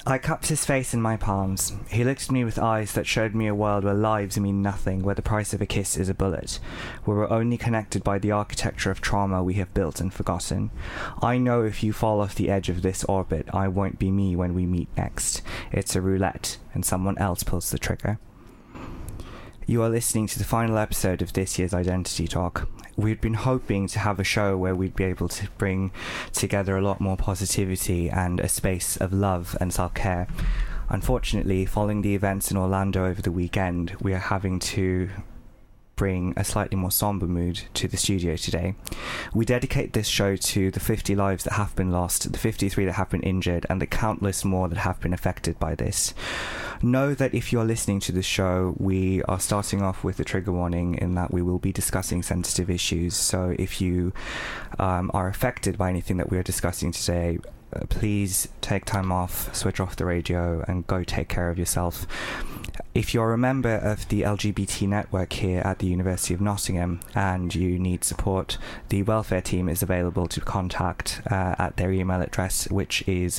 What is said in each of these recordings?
I cupped his face in my palms. He looked at me with eyes that showed me a world where lives mean nothing, where the price of a kiss is a bullet, where we're only connected by the architecture of trauma we have built and forgotten. I know if you fall off the edge of this orbit, I won't be me when we meet next. It's a roulette, and someone else pulls the trigger. You are listening to the final episode of this year's Identity Talk. We'd been hoping to have a show where we'd be able to bring together a lot more positivity and a space of love and self-care. Unfortunately, following the events in Orlando over the weekend, we are having to bring a slightly more somber mood to the studio today. We dedicate this show to the 50 lives that have been lost, the 53 that have been injured, and the countless more that have been affected by this. Know that if you're listening to this show, we are starting off with a trigger warning in that we will be discussing sensitive issues. So if you are affected by anything that we are discussing today, please take time off, switch off the radio, and go take care of yourself. If you're a member of the LGBT network here at the University of Nottingham and you need support, the welfare team is available to contact at their email address, which is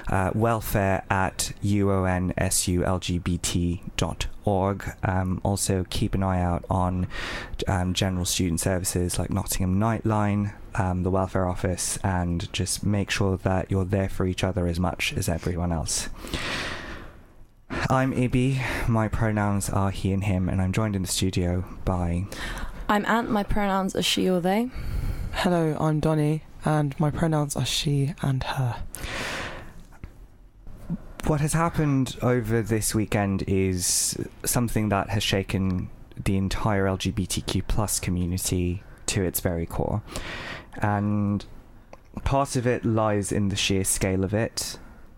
welfare@unsulgbt.org. Also, keep an eye out on general student services like Nottingham Nightline, the welfare office, and just make sure that you're there for each other as much as everyone else. I'm Ibi, my pronouns are he and him, and I'm joined in the studio by... I'm Ant, my pronouns are she or they. Hello, I'm Donnie, and my pronouns are she and her. What has happened over this weekend is something that has shaken the entire LGBTQ plus community to its very core. And part of it lies in the sheer scale of it.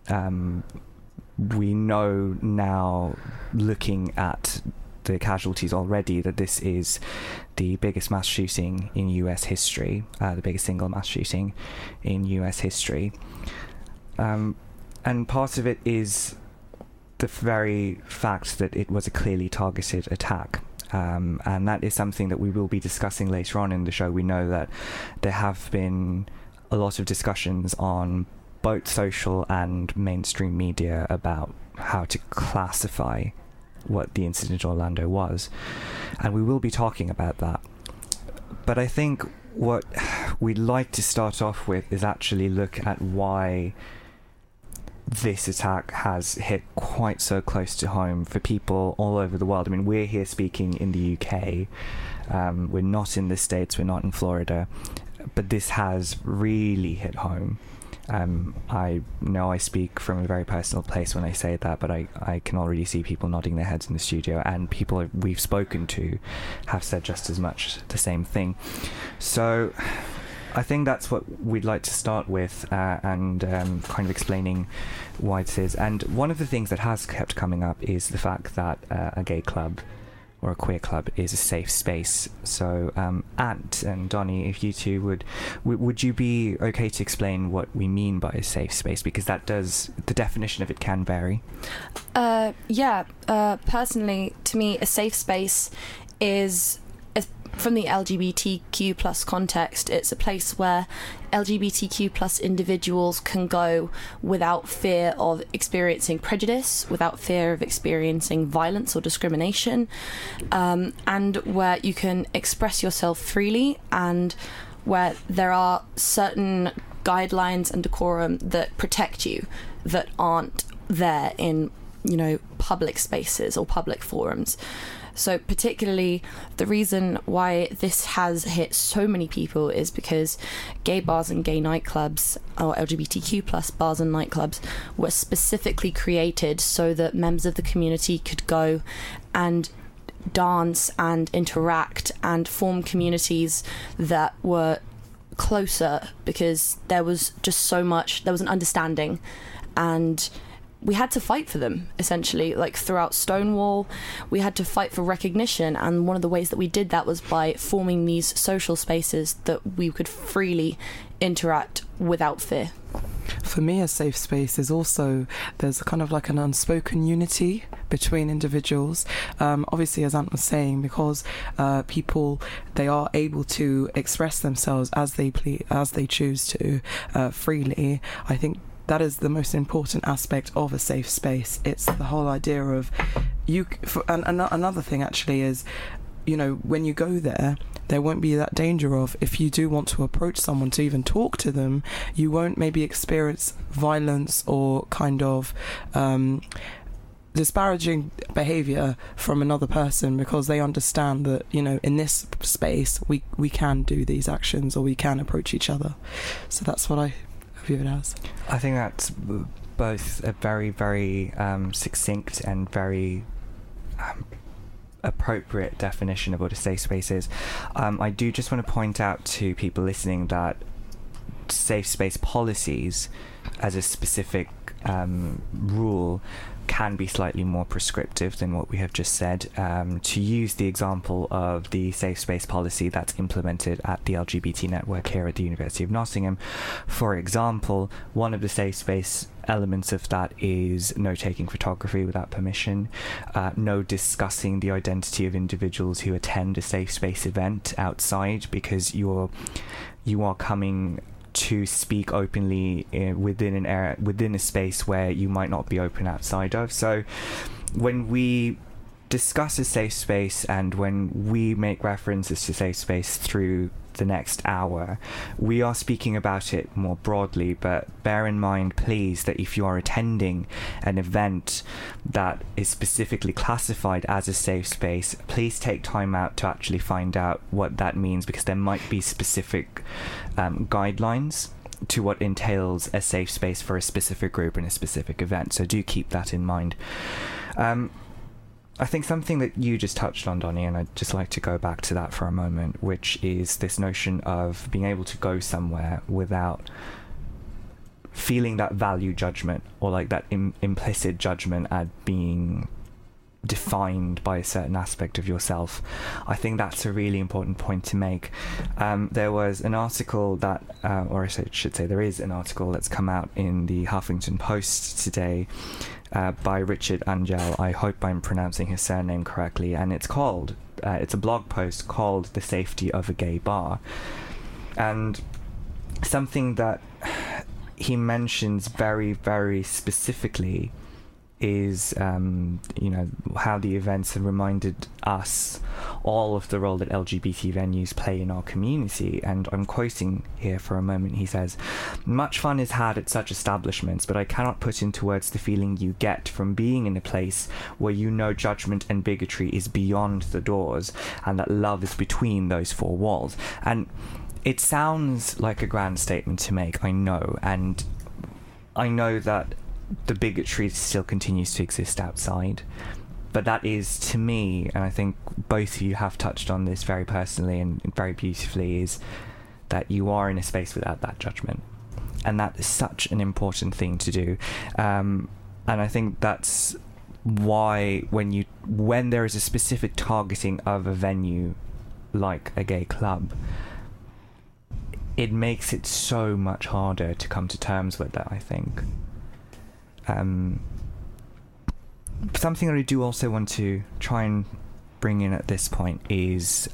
We know now, looking at the casualties already, that this is the biggest mass shooting in US history, the biggest single mass shooting in US history. And part of it is the very fact that it was a clearly targeted attack. And that is something that we will be discussing later on in the show. We know that there have been a lot of discussions on both social and mainstream media about how to classify what the incident in Orlando was. And we will be talking about that. But I think what we'd like to start off with is actually look at why this attack has hit quite so close to home for people all over the world. I mean, we're here speaking in the UK. We're not in the States, we're not in Florida. But this has really hit home. I know I speak from a very personal place when I say that, but I can already see people nodding their heads in the studio, and people we've spoken to have said just as much the same thing. So I think that's what we'd like to start with, and kind of explaining why this is. And one of the things that has kept coming up is the fact that a gay club or a queer club is a safe space. So Ant and Donnie, if you two would you be okay to explain what we mean by a safe space, because that does, the definition of it can vary. Personally, to me, a safe space is, from the LGBTQ plus context, it's a place where LGBTQ plus individuals can go without fear of experiencing prejudice, without fear of experiencing violence or discrimination, and where you can express yourself freely, and where there are certain guidelines and decorum that protect you that aren't there in, public spaces or public forums. So particularly the reason why this has hit so many people is because gay bars and gay nightclubs, or LGBTQ plus bars and nightclubs, were specifically created so that members of the community could go and dance and interact and form communities that were closer, because there was just so much, there was an understanding, and we had to fight for them, essentially. Like throughout Stonewall, we had to fight for recognition, and one of the ways that we did that was by forming these social spaces that we could freely interact without fear. For me, a safe space is also, there's kind of like an unspoken unity between individuals. Obviously, as Ant was saying, because people, they are able to express themselves as they choose to, freely. I think that is the most important aspect of a safe space. It's the whole idea of another thing actually is, you know, when you go there won't be that danger of, if you do want to approach someone to even talk to them, you won't maybe experience violence or kind of disparaging behaviour from another person, because they understand that, you know, in this space we can do these actions, or we can approach each other. So that's what I view it as. I think that's both a very, very succinct and very appropriate definition of what a safe space is. I do just want to point out to people listening that safe space policies as a specific rule can be slightly more prescriptive than what we have just said. To use the example of the safe space policy that's implemented at the LGBT network here at the University of Nottingham, for example, one of the safe space elements of that is no taking photography without permission, no discussing the identity of individuals who attend a safe space event outside, because you are coming to speak openly within a space where you might not be open outside of. So when we discuss a safe space, and when we make references to safe space through the next hour, we are speaking about it more broadly, but bear in mind, please, that if you are attending an event that is specifically classified as a safe space, please take time out to actually find out what that means, because there might be specific guidelines to what entails a safe space for a specific group in a specific event, so do keep that in mind. I think something that you just touched on, Donnie, and I'd just like to go back to that for a moment, which is this notion of being able to go somewhere without feeling that value judgment, or like that implicit judgment at being defined by a certain aspect of yourself. I think that's a really important point to make. There was an article that, or I should say there is an article that's come out in the Huffington Post today by Richard Angel. I hope I'm pronouncing his surname correctly, and it's a blog post called "The Safety of a Gay Bar," and something that he mentions very, very specifically is how the events have reminded us all of the role that LGBT venues play in our community. And I'm quoting here for a moment. He says, "Much fun is had at such establishments, but I cannot put into words the feeling you get from being in a place where you know judgment and bigotry is beyond the doors, and that love is between those four walls." And it sounds like a grand statement to make, I know, and I know that the bigotry still continues to exist outside, but that is, to me, and I think both of you have touched on this very personally and very beautifully, is that you are in a space without that judgment, and that is such an important thing to do. And I think that's why when there is a specific targeting of a venue like a gay club, it makes it so much harder to come to terms with that, I think. Something that I do also want to try and bring in at this point is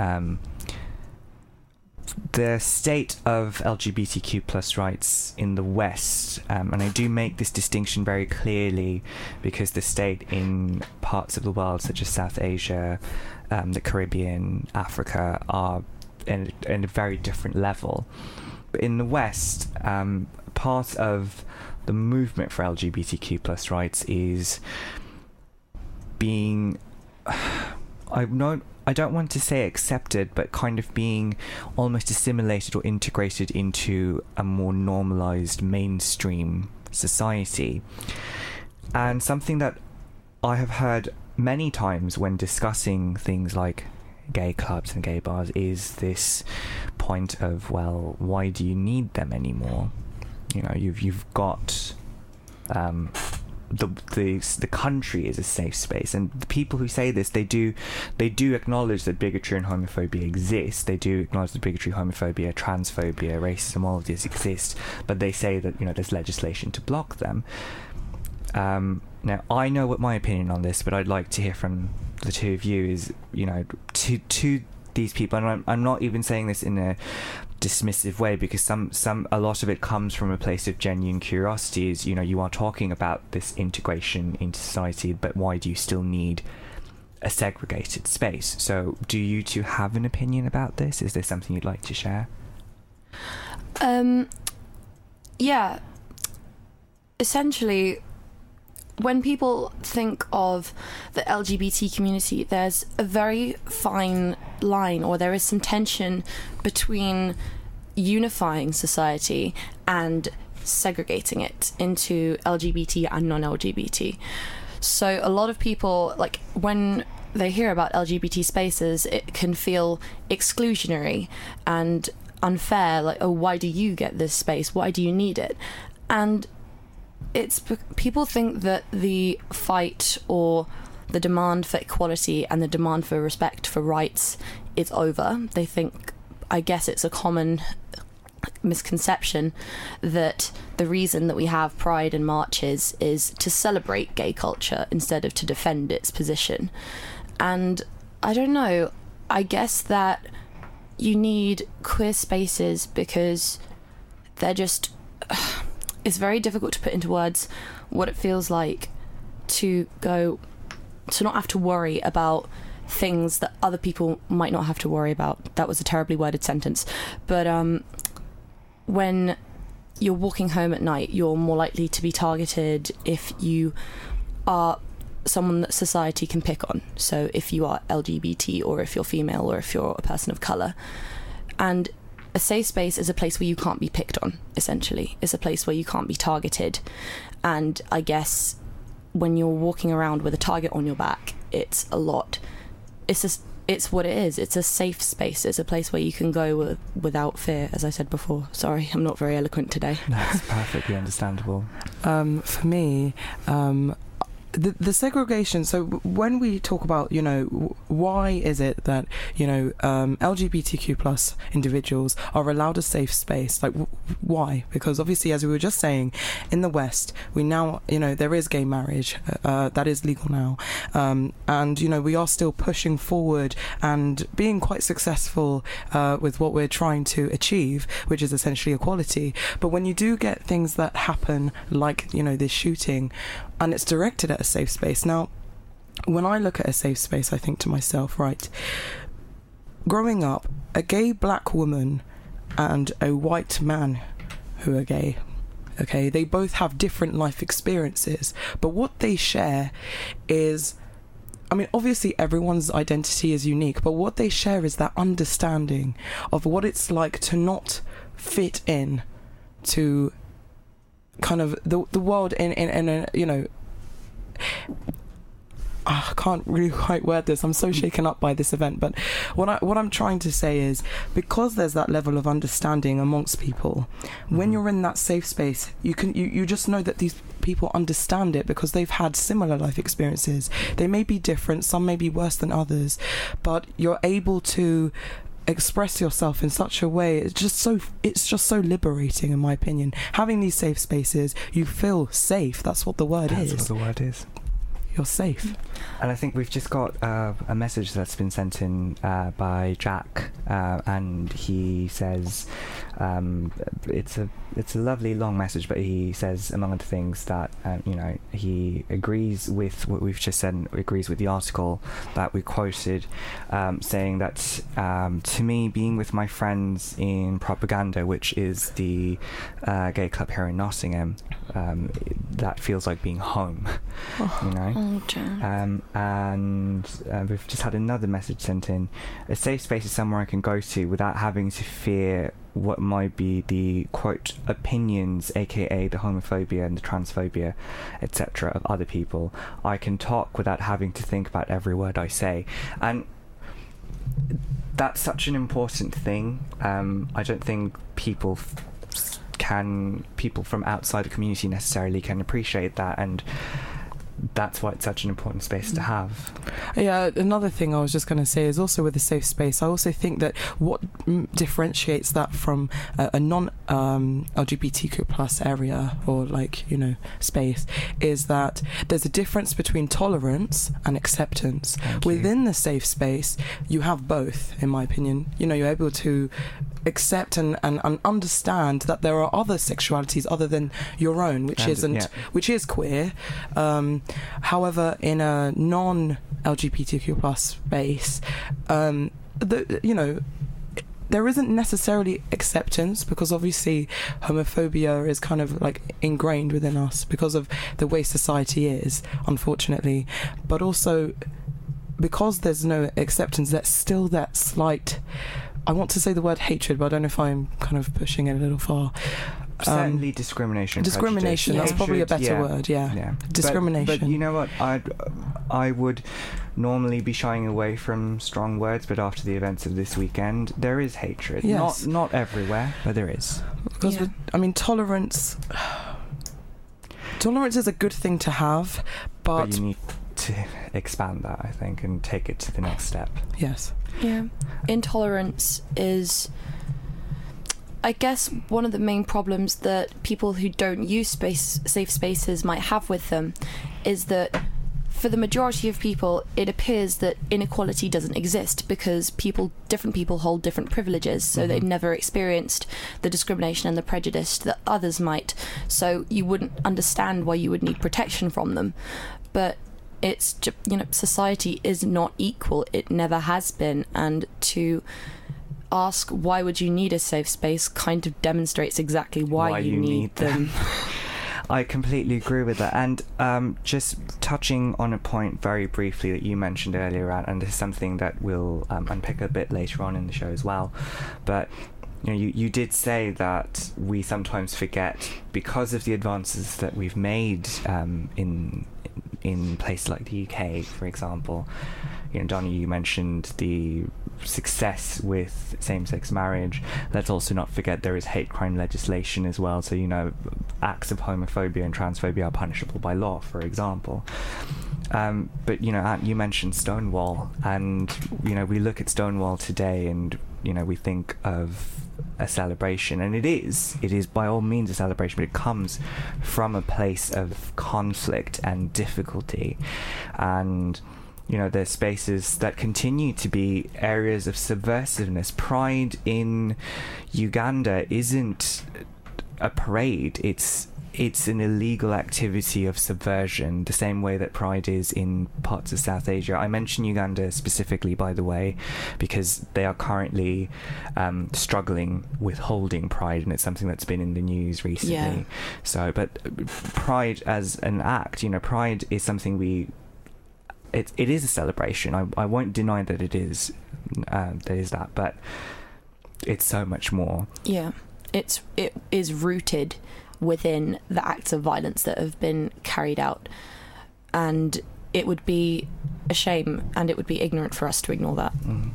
the state of LGBTQ+ rights in the West, and I do make this distinction very clearly because the state in parts of the world such as South Asia, the Caribbean, Africa are in a very different level. But in the West, part of the movement for LGBTQ+ rights is being, I don't want to say accepted, but kind of being almost assimilated or integrated into a more normalized mainstream society. And something that I have heard many times when discussing things like gay clubs and gay bars is this point of, well, why do you need them anymore? You know, you've got the country is a safe space, and the people who say this, they do acknowledge that bigotry and homophobia exist. They do acknowledge that bigotry, homophobia, transphobia, racism, all of these exist, but they say that, you know, there's legislation to block them. Now, I know what my opinion on this, but I'd like to hear from the two of you. Is, you know, to these people, and I'm not even saying this in a dismissive way, because a lot of it comes from a place of genuine curiosity. Is, you are talking about this integration into society, but why do you still need a segregated space? So do you two have an opinion about this? Is there something you'd like to share? Yeah. Essentially, when people think of the LGBT community, there's a very fine line, or there is some tension between unifying society and segregating it into LGBT and non-LGBT. So a lot of people, like, when they hear about LGBT spaces, it can feel exclusionary and unfair, like, oh, why do you get this space? Why do you need it? And people think that the fight or the demand for equality and the demand for respect for rights is over. They think, I guess it's a common misconception that the reason that we have pride and marches is to celebrate gay culture instead of to defend its position. And I don't know, I guess that you need queer spaces because they're just... it's very difficult to put into words what it feels like to not have to worry about things that other people might not have to worry about. That was a terribly worded sentence. But when you're walking home at night, you're more likely to be targeted if you are someone that society can pick on. So if you are LGBT, or if you're female, or if you're a person of colour. And a safe space is a place where you can't be picked on, essentially. It's a place where you can't be targeted. And I guess when you're walking around with a target on your back, it's what it is. It's a safe space. It's a place where you can go without fear, as I said before. Sorry, I'm not very eloquent today. That's perfectly understandable. For me, the segregation, so when we talk about, why is it that, LGBTQ plus individuals are allowed a safe space? Like, why? Because obviously, as we were just saying, in the West, we now, there is gay marriage, that is legal now. And, we are still pushing forward and being quite successful with what we're trying to achieve, which is essentially equality. But when you do get things that happen, like, this shooting, and it's directed at a safe space. Now, when I look at a safe space, I think to myself, right, growing up, a gay black woman and a white man who are gay, okay, they both have different life experiences, but what they share is, obviously everyone's identity is unique, but what they share is that understanding of what it's like to not fit in to kind of the world in a, I can't really quite word this. I'm so shaken up by this event, but what I'm trying to say is, because there's that level of understanding amongst people, when you're in that safe space, you just know that these people understand it because they've had similar life experiences. They may be different, some may be worse than others, but you're able to express yourself in such a way. It's just so liberating, in my opinion. Having these safe spaces, you feel safe. That's what the word is. That's what the word is. You're safe. And I think we've just got a message that's been sent in by Jack, and he says it's a lovely long message, but he says, among other things, that he agrees with what we've just said, agrees with the article that we quoted, saying that to me, being with my friends in Propaganda, which is the gay club here in Nottingham, that feels like being home. And we've just had another message sent in. A safe space is somewhere I can go to without having to fear what might be the, quote, opinions, aka the homophobia and the transphobia, etc., of other people. I can talk without having to think about every word I say. And that's such an important thing. I don't think people from outside the community necessarily can appreciate that, and that's why it's such an important space to have. Yeah, another thing I was just going to say is also with a safe space, I also think that what differentiates that from a non-LGBTQ plus area or space is that there's a difference between tolerance and acceptance. Within the safe space, you have both, in my opinion. You're able to accept and understand that there are other sexualities other than your own, which is queer. However, in a non-LGBTQ plus space, there isn't necessarily acceptance, because obviously homophobia is kind of like ingrained within us because of the way society is, unfortunately. But also, because there's no acceptance, there's still that slight, I want to say the word hatred, but I don't know if I'm kind of pushing it a little far. Certainly discrimination. Discrimination, that's probably a better word, yeah. Discrimination. But you know what, I would normally be shying away from strong words, but after the events of this weekend, there is hatred. Yes. Not everywhere, but there is. Because, tolerance is a good thing to have, but you need to expand that, I think, and take it to the next step. Yes. Yeah. Intolerance is, I guess, one of the main problems that people who don't use safe spaces might have with them is that for the majority of people, it appears that inequality doesn't exist because different people hold different privileges, so they've never experienced the discrimination and the prejudice that others might. So you wouldn't understand why you would need protection from them. But it's, society is not equal. It never has been. And to ask why would you need a safe space kind of demonstrates exactly why you need them. I completely agree with that. And just touching on a point very briefly that you mentioned earlier, and this is something that we'll unpick a bit later on in the show as well, but you did say that we sometimes forget, because of the advances that we've made in places like the UK, for example. Donnie, you mentioned the success with same-sex marriage. Let's also not forget there is hate crime legislation as well. So, acts of homophobia and transphobia are punishable by law, for example. But, you mentioned Stonewall, and, we look at Stonewall today and, we think of a celebration, and it is by all means a celebration, but it comes from a place of conflict and difficulty. And there's spaces that continue to be areas of subversiveness. Pride in Uganda isn't a parade, it's an illegal activity of subversion, the same way that Pride is in parts of South Asia. I mention Uganda specifically, by the way, because they are currently struggling with holding Pride, and it's something that's been in the news recently. Yeah. So, but Pride as an act, Pride is something it is a celebration. I won't deny that it is. There is that, but it's so much more. Yeah, it is rooted within the acts of violence that have been carried out, and it would be a shame and it would be ignorant for us to ignore that.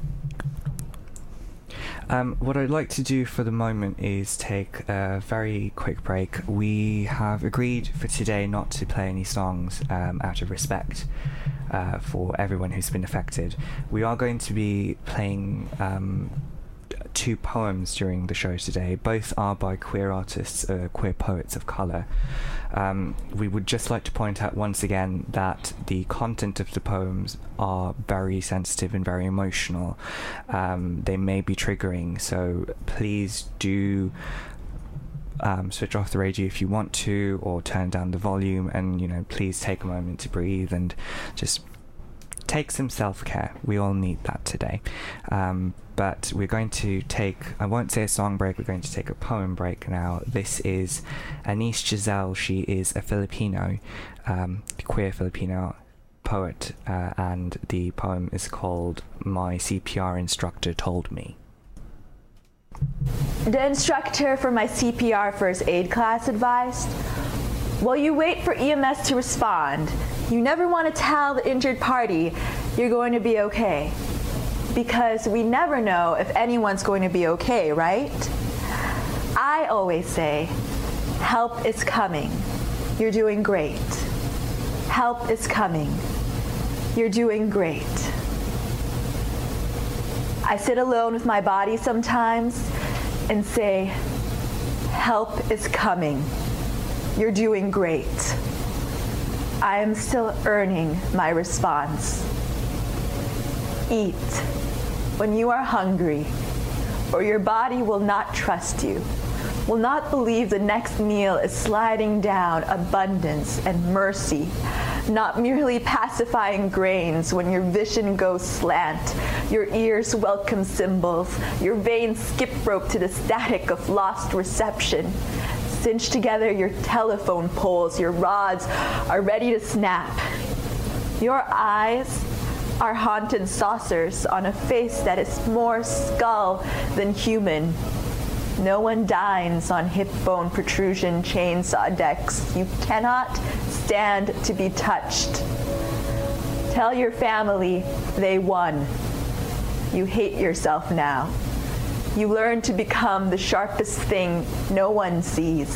What I'd like to do for the moment is take a very quick break. We have agreed for today not to play any songs out of respect for everyone who's been affected. We are going to be playing 2 poems during the show today. Both are by queer artists, queer poets of colour. We would just like to point out once again that the content of the poems are very sensitive and very emotional. They may be triggering, so please do switch off the radio if you want to, or turn down the volume, and please take a moment to breathe and just take some self-care. We all need that today. But we're going to take, I won't say a song break, we're going to take a poem break now. This is Anise Giselle. She is a Filipino, queer Filipino poet, and the poem is called My CPR Instructor Told Me. The instructor for my CPR first aid class advised, while you wait for EMS to respond, you never want to tell the injured party you're going to be okay. Because we never know if anyone's going to be okay, right? I always say, help is coming. You're doing great. Help is coming. You're doing great. I sit alone with my body sometimes and say, help is coming. You're doing great. I am still earning my response. Eat when you are hungry, or your body will not trust you, will not believe the next meal is sliding down abundance and mercy, not merely pacifying grains when your vision goes slant, your ears welcome symbols, your veins skip rope to the static of lost reception. Cinch together your telephone poles, your rods are ready to snap. Your eyes are haunted saucers on a face that is more skull than human. No one dines on hip bone protrusion chainsaw decks. You cannot stand to be touched. Tell your family they won. You hate yourself now. You learn to become the sharpest thing no one sees.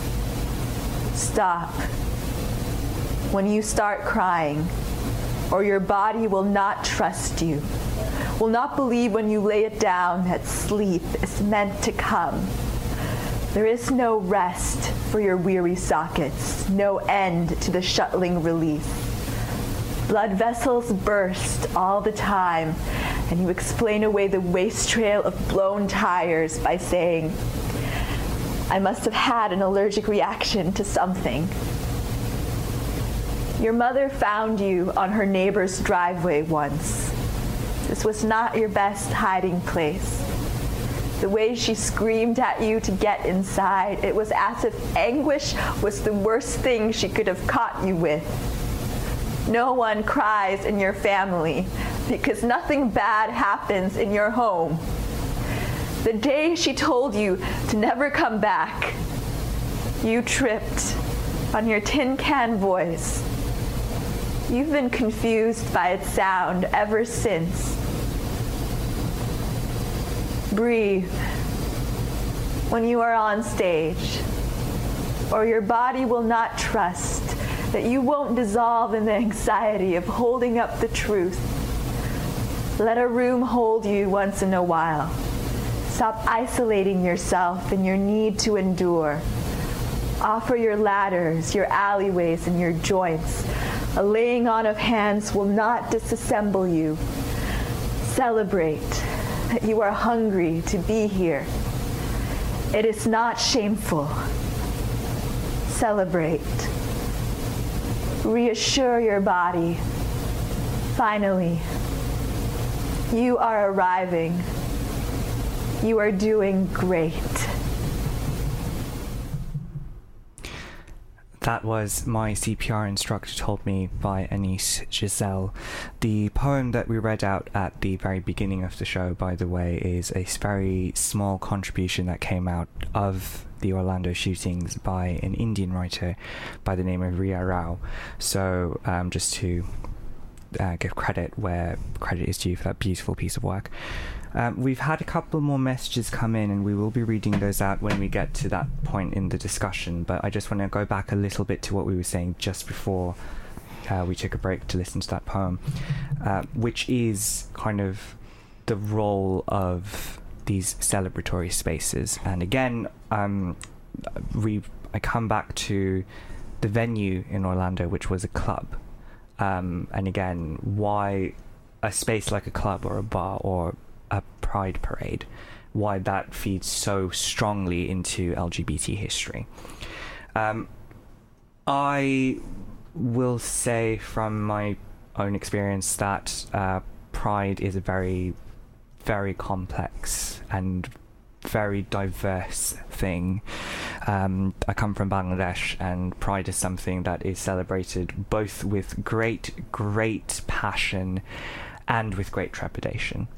Stop. When you start crying, or your body will not trust you, will not believe when you lay it down that sleep is meant to come. There is no rest for your weary sockets, no end to the shuttling release. Blood vessels burst all the time, and you explain away the waste trail of blown tires by saying, I must have had an allergic reaction to something. Your mother found you on her neighbor's driveway once. This was not your best hiding place. The way she screamed at you to get inside, it was as if anguish was the worst thing she could have caught you with. No one cries in your family because nothing bad happens in your home. The day she told you to never come back, you tripped on your tin can voice. You've been confused by its sound ever since. Breathe when you are on stage, or your body will not trust that you won't dissolve in the anxiety of holding up the truth. Let a room hold you once in a while. Stop isolating yourself in your need to endure. Offer your ladders, your alleyways, and your joints. A laying on of hands will not disassemble you. Celebrate that you are hungry to be here. It is not shameful. Celebrate. Reassure your body. Finally, you are arriving. You are doing great. That was My CPR Instructor Told Me by Anais Giselle. The poem that we read out at the very beginning of the show, by the way, is a very small contribution that came out of the Orlando shootings by an Indian writer by the name of Ria Rao. So just to give credit where credit is due for that beautiful piece of work. We've had a couple more messages come in, and we will be reading those out when we get to that point in the discussion, but I just want to go back a little bit to what we were saying just before we took a break to listen to that poem, which is kind of the role of these celebratory spaces. And again, I come back to the venue in Orlando, which was a club, and again, why a space like a club or a bar or a pride parade, why that feeds so strongly into LGBT history. I will say from my own experience that pride is a very, very complex and very diverse thing. I come from Bangladesh, and pride is something that is celebrated both with great passion and with great trepidation.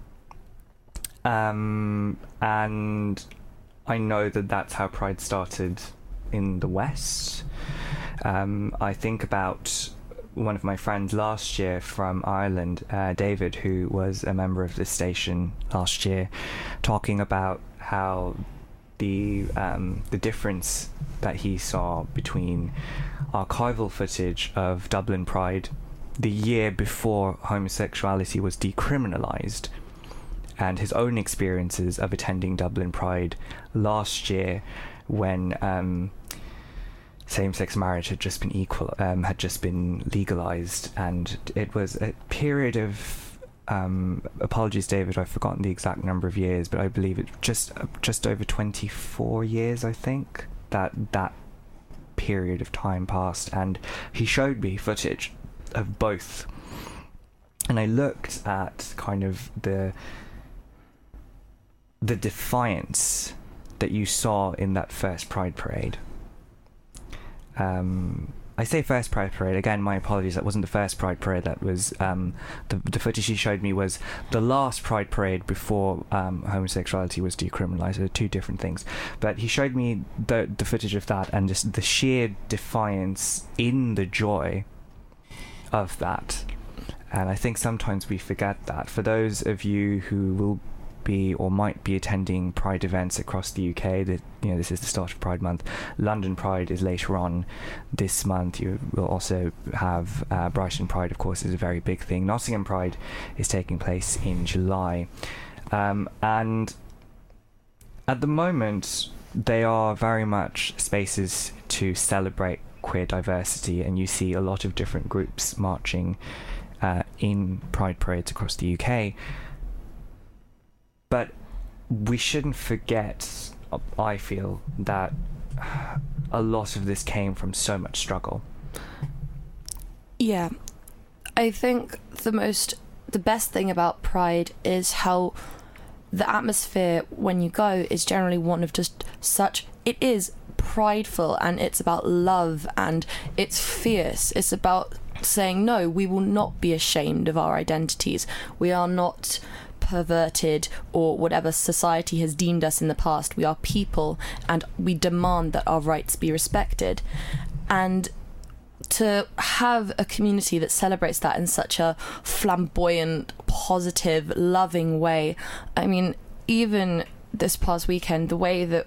And I know that that's how pride started in the West. I think about one of my friends last year from Ireland, David, who was a member of this station last year, talking about how the difference that he saw between archival footage of Dublin Pride the year before homosexuality was decriminalised, and his own experiences of attending Dublin Pride last year when same-sex marriage had just been legalised, and it was a period of apologies, David, I've forgotten the exact number of years, but I believe it's just over 24 years, I think, that period of time passed, and he showed me footage of both, and I looked at kind of the defiance that you saw in that first Pride Parade. I say first Pride Parade, again, my apologies, that wasn't the first Pride Parade, that was, the footage he showed me was the last Pride Parade before homosexuality was decriminalised. So two different things. But he showed me the footage of that, and just the sheer defiance in the joy of that. And I think sometimes we forget that. For those of you who will be or might be attending Pride events across the UK, that, you know, this is the start of Pride Month. London Pride is later on this month. You will also have Brighton Pride, of course, is a very big thing. Nottingham Pride is taking place in July, and at the moment they are very much spaces to celebrate queer diversity, and you see a lot of different groups marching in Pride parades across the UK. But we shouldn't forget, I feel, that a lot of this came from so much struggle. Yeah. I think the best thing about Pride is how the atmosphere when you go is generally one of just such... It is prideful, and it's about love, and it's fierce. It's about saying, no, we will not be ashamed of our identities. We are not perverted or whatever society has deemed us in the past. We are people, and we demand that our rights be respected. And to have a community that celebrates that in such a flamboyant, positive, loving way. I mean, even this past weekend, the way that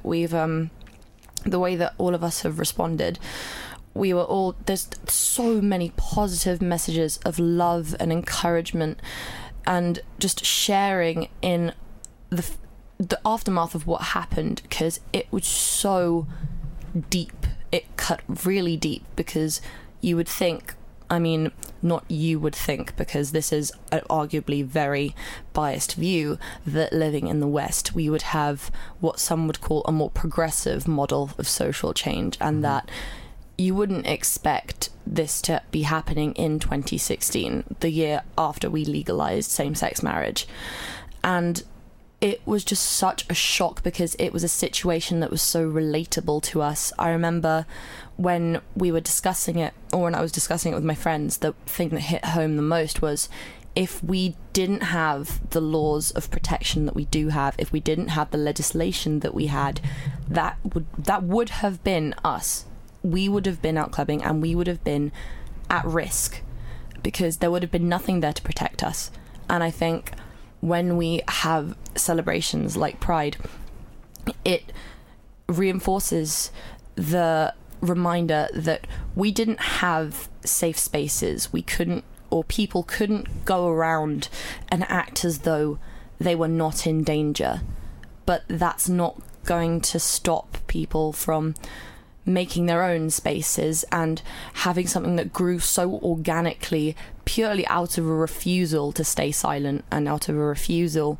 all of us have responded, there's so many positive messages of love and encouragement, and just sharing in the aftermath of what happened, because it was so deep. It cut really deep, because you would think, I mean, not you would think, because this is an arguably very biased view, that living in the West, we would have what some would call a more progressive model of social change, and that you wouldn't expect this to be happening in 2016, the year after we legalized same-sex marriage. And it was just such a shock, because it was a situation that was so relatable to us. I remember when we were discussing it, or when I was discussing it with my friends, the thing that hit home the most was, if we didn't have the laws of protection that we do have, if we didn't have the legislation that we had, that would have been us. We would have been out clubbing, and we would have been at risk, because there would have been nothing there to protect us. And I think when we have celebrations like Pride, it reinforces the reminder that we didn't have safe spaces. We couldn't, or people couldn't go around and act as though they were not in danger. But that's not going to stop people from making their own spaces and having something that grew so organically, purely out of a refusal to stay silent, and out of a refusal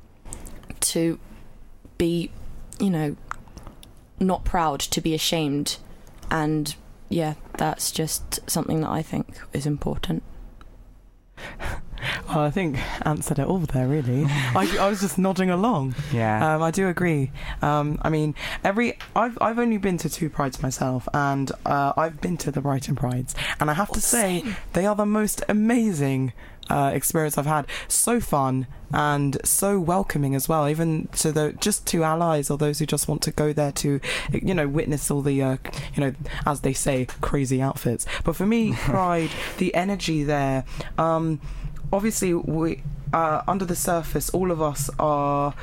to be, you know, not proud, to be ashamed. And yeah, that's just something that I think is important. Well, I think Ant said it all there, really. I was just nodding along. Yeah. I do agree. I mean, I've only been to 2 Prides myself, and I've been to the Brighton Prides, and I have to say, they are the most amazing experience I've had. So fun and so welcoming as well, even to to allies or those who just want to go there to, you know, witness all the you know, as they say, crazy outfits. But for me, Pride, the energy there, obviously we under the surface, all of us are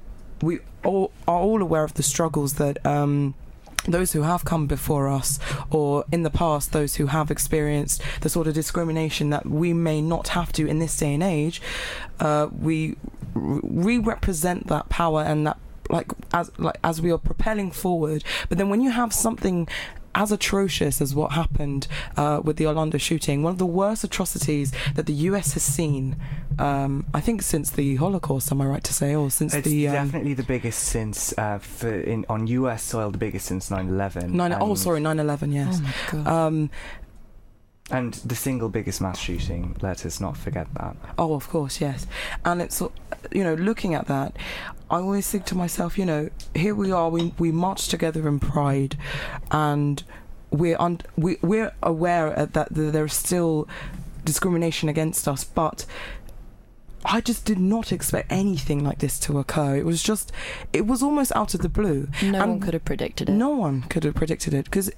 all aware of the struggles that those who have come before us, or in the past, those who have experienced the sort of discrimination that we may not have to in this day and age. We represent that power, and that as we are propelling forward. But then when you have something as atrocious as what happened with the Orlando shooting, one of the worst atrocities that the US has seen, I think since the Holocaust, am I right to say, or since it's definitely the biggest since on US soil, the biggest since 9/11. 9/11, yes. Oh my God. And the single biggest mass shooting, let us not forget that. Oh, of course, yes. And it's, looking at that, I always think to myself, here we are, we march together in pride, and we're aware that there's still discrimination against us, but I just did not expect anything like this to occur. It was almost out of the blue. No one could have predicted it. No one could have predicted it, because,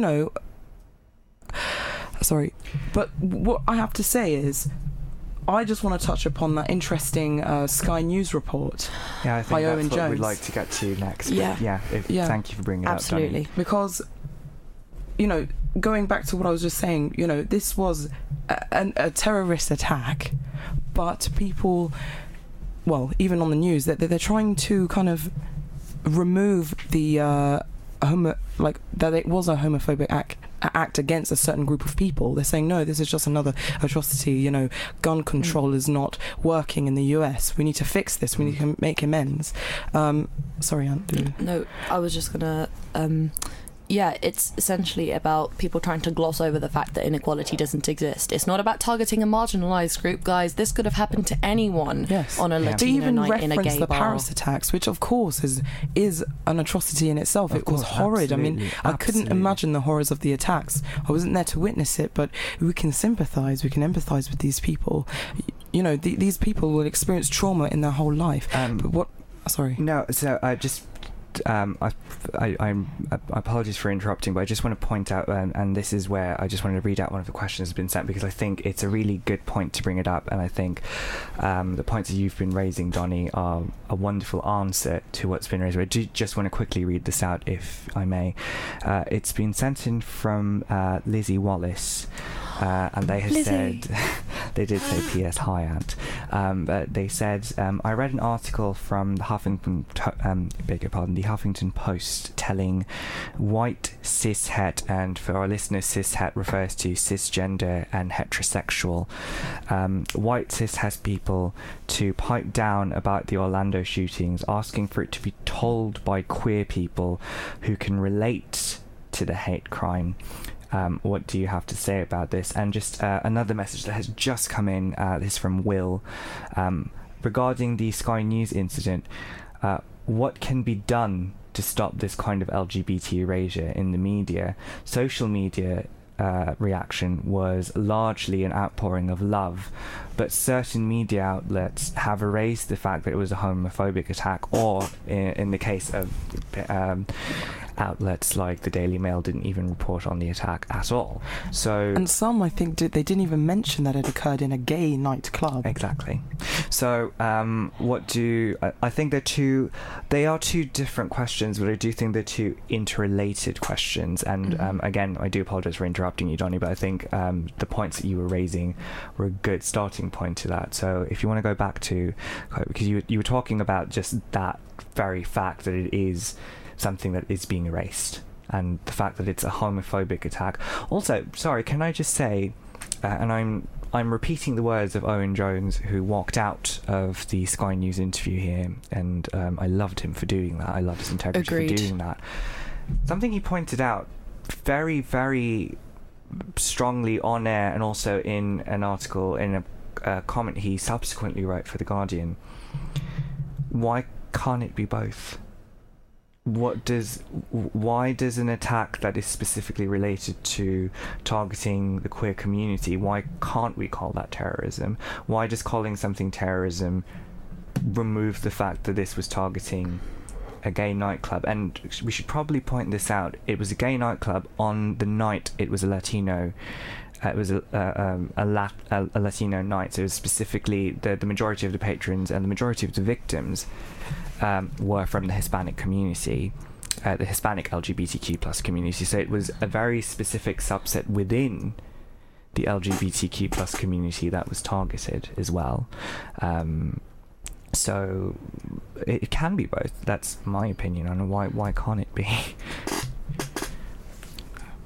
sorry, but what I have to say is, I just want to touch upon that interesting Sky News report. Yeah, I think by that's Owen what Jones. we'd like to get to next. Yeah. Thank you for bringing it up, Danny. Absolutely. Because, going back to what I was just saying, this was a terrorist attack, but people, well, even on the news, that they're trying to kind of remove the that it was a homophobic act against a certain group of people. They're saying, no, this is just another atrocity. Gun control is not working in the US. We need to fix this. We need to make amends. Sorry, Aunt. No, I was just gonna. It's essentially about people trying to gloss over the fact that inequality doesn't exist. It's not about targeting a marginalised group, guys. This could have happened to anyone on a Latino to even night in a reference gay the bar. Paris attacks, which of course is an atrocity in itself. It was horrid. Absolutely, I couldn't imagine the horrors of the attacks. I wasn't there to witness it, but we can sympathise, we can empathise with these people. These people will experience trauma in their whole life. But what? Sorry. No, so I just. I apologies for interrupting, but I just want to point out, and this is where I just wanted to read out one of the questions that's been sent, because I think it's a really good point to bring it up, and I think the points that you've been raising, Donnie, are a wonderful answer to what's been raised. I do just want to quickly read this out, if I may. It's been sent in from Lizzie Wallace. And they have said, they did say P.S. Hi, Aunt, but they said, I read an article from the Huffington Post telling white cishet, and for our listeners, cishet refers to cisgender and heterosexual, white cishet people to pipe down about the Orlando shootings, asking for it to be told by queer people who can relate to the hate crime. What do you have to say about this? And just another message that has just come in, this is from Will, regarding the Sky News incident. What can be done to stop this kind of LGBT erasure in the media? Social media reaction was largely an outpouring of love, but certain media outlets have erased the fact that it was a homophobic attack, or in the case of outlets like the Daily Mail didn't even report on the attack at all. And some, I think, they didn't even mention that it occurred in a gay nightclub. Exactly. So I think they are two different questions, but I do think they're two interrelated questions. And again, I do apologize for interrupting you, Donnie, but I think the points that you were raising were a good starting point to that. So if you want to go back to, because you were talking about just that very fact that it is something that is being erased, and the fact that it's a homophobic attack. Also, sorry, can I just say, and I'm repeating the words of Owen Jones, who walked out of the Sky News interview here, and I loved him for doing that. I loved his integrity for doing that. Something he pointed out very, very strongly on air, and also in an article, in a comment he subsequently wrote for The Guardian. Why can't it be both? Why does an attack that is specifically related to targeting the queer community, why can't we call that terrorism? Why does calling something terrorism remove the fact that this was targeting a gay nightclub? And we should probably point this out. It was a gay nightclub on the night it was a Latino. It was a Latino night. So it was specifically the majority of the patrons and the majority of the victims were from the Hispanic community, the Hispanic LGBTQ plus community. So it was a very specific subset within the LGBTQ plus community that was targeted as well. So it can be both. That's my opinion on why can't it be.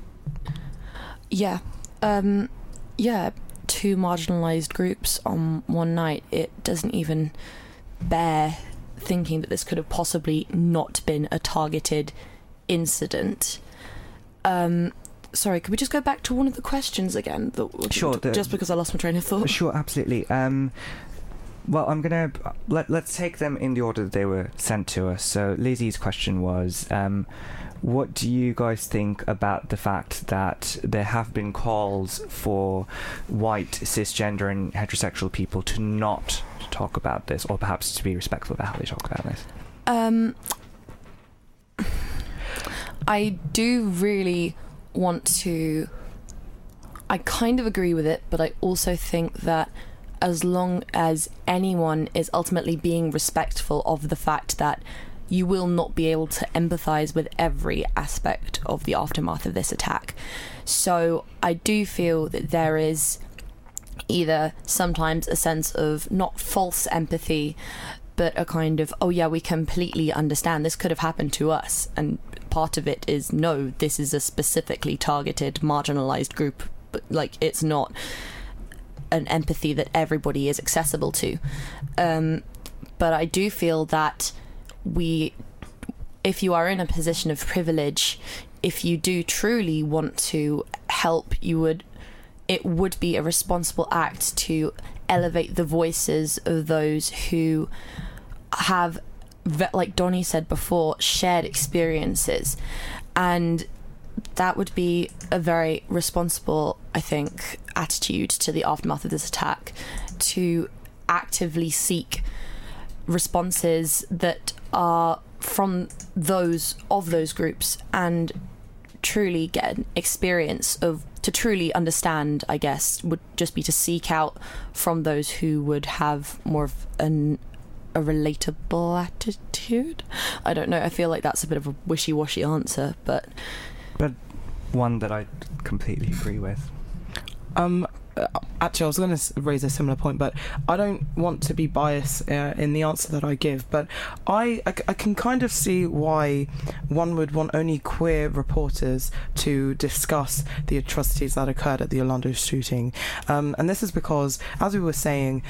Yeah. Yeah, 2 marginalised groups on one night. It doesn't even bear thinking that this could have possibly not been a targeted incident. Sorry, could we just go back to one of the questions again? Sure. Just because I lost my train of thought. Sure, absolutely. Well, I'm gonna let's take them in the order that they were sent to us. So Lizzie's question was, what do you guys think about the fact that there have been calls for white, cisgender and heterosexual people to not talk about this, or perhaps to be respectful about how they talk about this? I do really want to... I kind of agree with it, but I also think that as long as anyone is ultimately being respectful of the fact that you will not be able to empathise with every aspect of the aftermath of this attack. So I do feel that there is either sometimes a sense of not false empathy, but a kind of, oh yeah, we completely understand this could have happened to us. And part of it is, no, this is a specifically targeted, marginalised group. But like, it's not an empathy that everybody is accessible to. But I do feel that if you are in a position of privilege, if you do truly want to help, it would be a responsible act to elevate the voices of those who have, like Donnie said before, shared experiences. And that would be a very responsible, I think, attitude to the aftermath of this attack, to actively seek responses that are from those groups and truly get an experience of, to truly understand, I guess, would just be to seek out from those who would have more of a relatable attitude. I don't know, I feel like that's a bit of a wishy-washy answer, but one that I completely agree with. Actually, I was going to raise a similar point, but I don't want to be biased in the answer that I give, but I can kind of see why one would want only queer reporters to discuss the atrocities that occurred at the Orlando shooting. And this is because, as we were saying,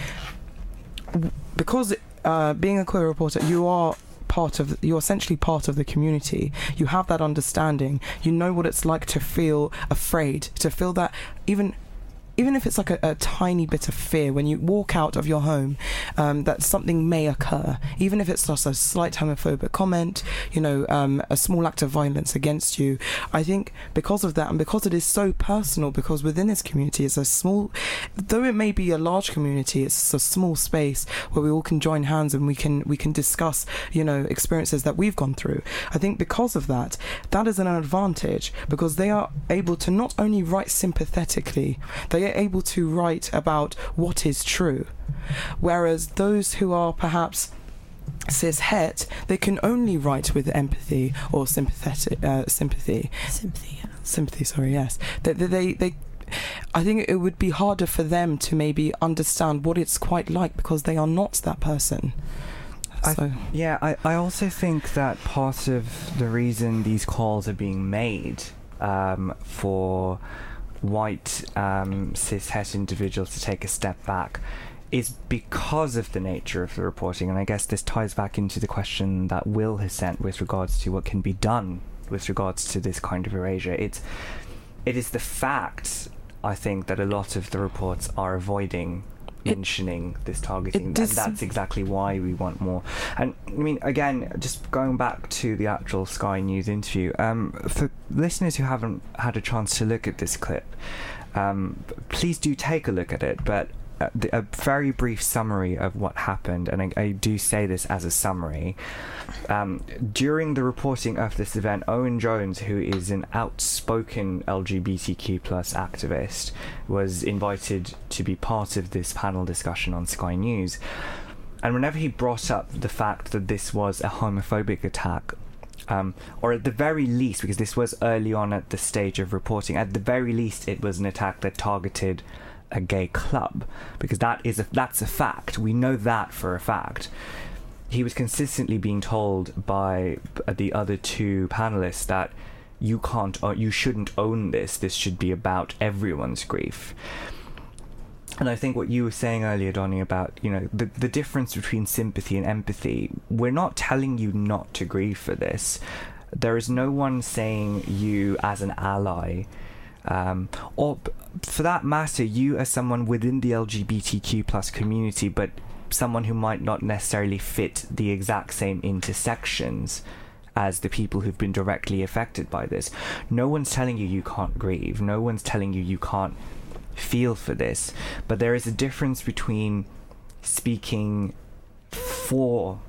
because being a queer reporter, you're essentially part of the community. You have that understanding. You know what it's like to feel afraid, to feel that even if it's like a tiny bit of fear when you walk out of your home, that something may occur, even if it's just a slight homophobic comment, a small act of violence against you. I think because of that, and because it is so personal, because within this community it's a small, though it may be a large community, it's a small space where we all can join hands and we can discuss, experiences that we've gone through. I think because of that is an advantage, because they are able to not only write sympathetically, they are able to write about what is true, whereas those who are perhaps cis-het, they can only write with empathy or sympathy. Sorry, yes. They I think it would be harder for them to maybe understand what it's quite like, because they are not that person. I also think that part of the reason these calls are being made for white cis-het individuals to take a step back is because of the nature of the reporting. And I guess this ties back into the question that Will has sent with regards to what can be done with regards to this kind of erasure. It is the fact, I think, that a lot of the reports are avoiding mentioning this targeting, and that's exactly why we want more. And I mean, again, just going back to the actual Sky News interview, for listeners who haven't had a chance to look at this clip, please do take a look at it, but a very brief summary of what happened, and I do say this as a summary. During the reporting of this event, Owen Jones, who is an outspoken LGBTQ+ activist, was invited to be part of this panel discussion on Sky News. And whenever he brought up the fact that this was a homophobic attack, or at the very least, because this was early on at the stage of reporting, at the very least it was an attack that targeted a gay club, because that's a fact. We know that for a fact. He was consistently being told by the other two panelists that you shouldn't own this. This should be about everyone's grief. And I think what you were saying earlier, Donnie, about, you know, the difference between sympathy and empathy, we're not telling you not to grieve for this. There is no one saying you as an ally, or for that matter, you as someone within the LGBTQ plus community, but someone who might not necessarily fit the exact same intersections as the people who've been directly affected by this. No one's telling you you can't grieve. No one's telling you you can't feel for this. But there is a difference between speaking for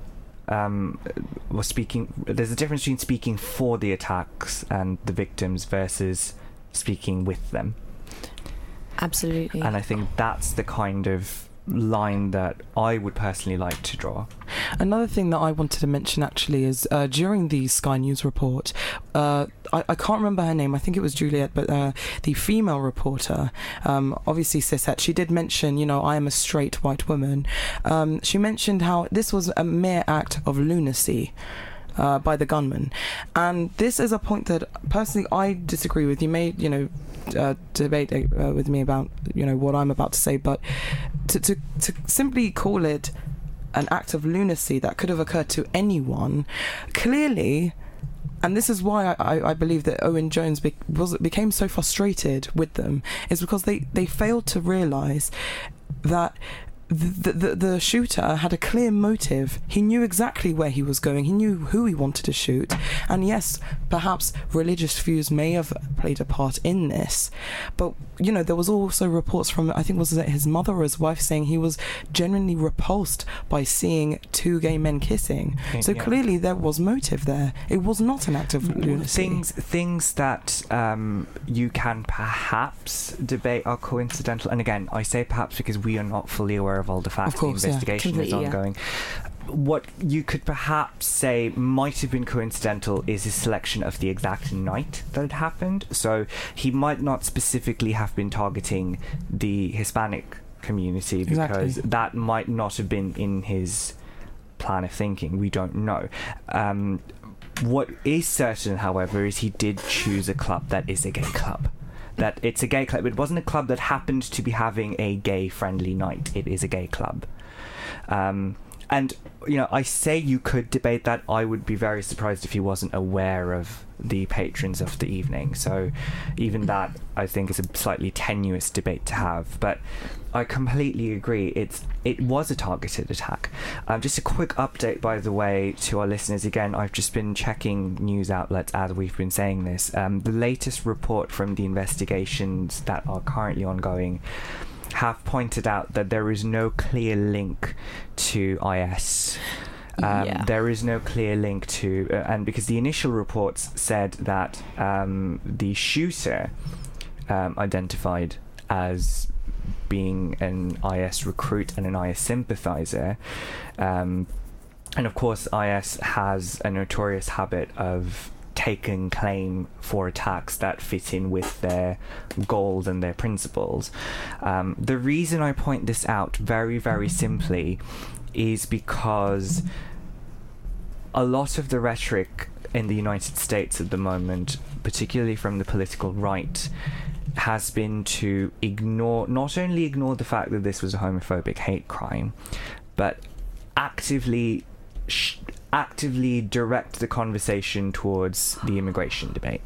there's a difference between speaking for the attacks and the victims versus speaking with them. Absolutely. And I think that's the kind of line that I would personally like to draw. Another thing that I wanted to mention actually is during the Sky News report, I can't remember her name, I think it was Juliet, but the female reporter, obviously cishet, she did mention, you know, I am a straight white woman. She mentioned how this was a mere act of lunacy by the gunman, and this is a point that personally I disagree with. You may, you know, debate with me about, you know, what I'm about to say, but to simply call it an act of lunacy that could have occurred to anyone, clearly, and this is why I believe that Owen Jones became so frustrated with them, is because they failed to realise that the shooter had a clear motive. He knew exactly where he was going. He knew who he wanted to shoot. And yes, perhaps religious views may have played a part in this. But, you know, there was also reports from, I think was it his mother or his wife, saying he was genuinely repulsed by seeing two gay men kissing. So clearly there was motive there. It was not an act of lunacy. Things that you can perhaps debate are coincidental. And again, I say perhaps because we are not fully aware of all the facts. Of course, the investigation is ongoing. What you could perhaps say might have been coincidental is his selection of the exact night that it happened. So he might not specifically have been targeting the Hispanic community because that might not have been in his plan of thinking. We don't know. What is certain, however, is he did choose a club that is a gay club. That it's a gay club. It wasn't a club that happened to be having a gay-friendly night. It is a gay club. And, you know, I say you could debate that. I would be very surprised if he wasn't aware of the patrons of the evening. So even that, I think, is a slightly tenuous debate to have. But I completely agree. It was a targeted attack. Just a quick update, by the way, to our listeners. Again, I've just been checking news outlets as we've been saying this. The latest report from the investigations that are currently ongoing have pointed out that there is no clear link to IS. There is no clear link to... and because the initial reports said that the shooter identified as being an IS recruit and an IS sympathizer. And of course, IS has a notorious habit of taken claim for attacks that fit in with their goals and their principles. The reason I point this out very, very simply is because a lot of the rhetoric in the United States at the moment, particularly from the political right, has been to not only ignore the fact that this was a homophobic hate crime, but actively direct the conversation towards the immigration debate.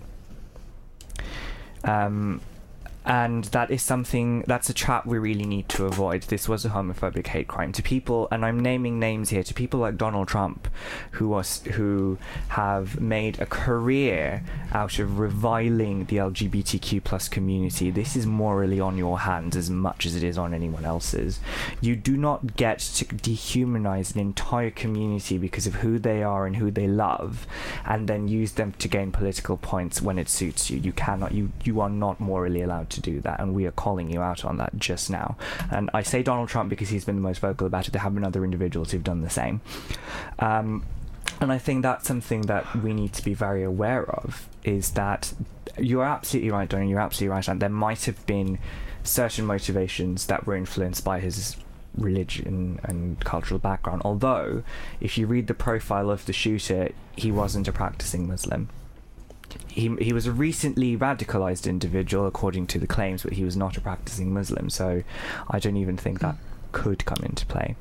And that is that's a trap we really need to avoid. This was a homophobic hate crime. To people, and I'm naming names here, to people like Donald Trump, who have made a career out of reviling the LGBTQ plus community, this is morally on your hands as much as it is on anyone else's. You do not get to dehumanize an entire community because of who they are and who they love, and then use them to gain political points when it suits you. You cannot. You are not morally allowed to do that, and we are calling you out on that just now. And I say Donald Trump because he's been the most vocal about it. There have been other individuals who've done the same. And I think that's something that we need to be very aware of, is that you're absolutely right, Donnie, you're absolutely right, and there might have been certain motivations that were influenced by his religion and cultural background, although if you read the profile of the shooter, he wasn't a practicing Muslim. he was a recently radicalized individual, according to the claims, but he was not a practicing Muslim. So I don't even think that could come into play.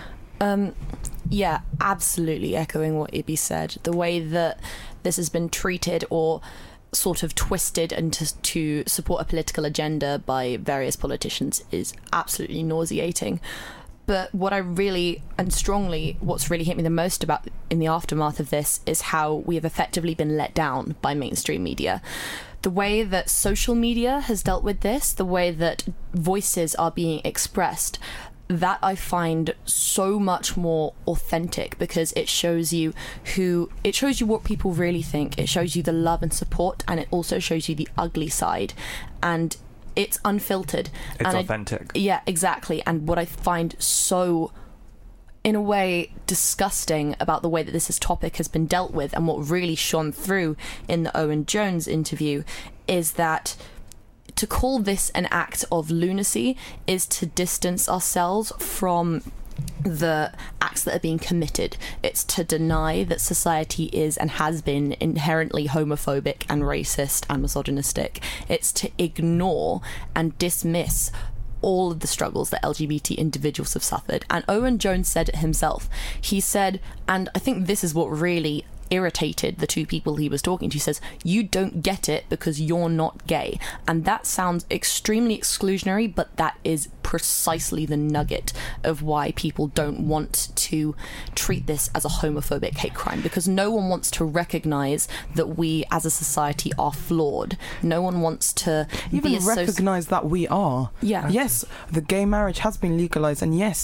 Yeah, absolutely echoing what Ibby said. The way that this has been treated or sort of twisted into to support a political agenda by various politicians is absolutely nauseating. But what I really and strongly, what's really hit me the most about in the aftermath of this is how we have effectively been let down by mainstream media. The way that social media has dealt with this, the way that voices are being expressed, that I find so much more authentic, because it shows you what people really think. It shows you the love and support, and it also shows you the ugly side. And it's unfiltered. It's authentic. Yeah, exactly. And what I find so, in a way, disgusting about the way that this topic has been dealt with, and what really shone through in the Owen Jones interview, is that to call this an act of lunacy is to distance ourselves from the acts that are being committed. It's to deny that society is and has been inherently homophobic and racist and misogynistic. It's to ignore and dismiss all of the struggles that LGBT individuals have suffered. And Owen Jones said it himself. He said, and I think this is what really irritated the two people he was talking to, he says, you don't get it because you're not gay. And that sounds extremely exclusionary, but that is precisely the nugget of why people don't want to treat this as a homophobic hate crime, because no one wants to recognize that we as a society are flawed. No one wants to even recognize that we are. Yeah. Yes, the gay marriage has been legalized, and yes,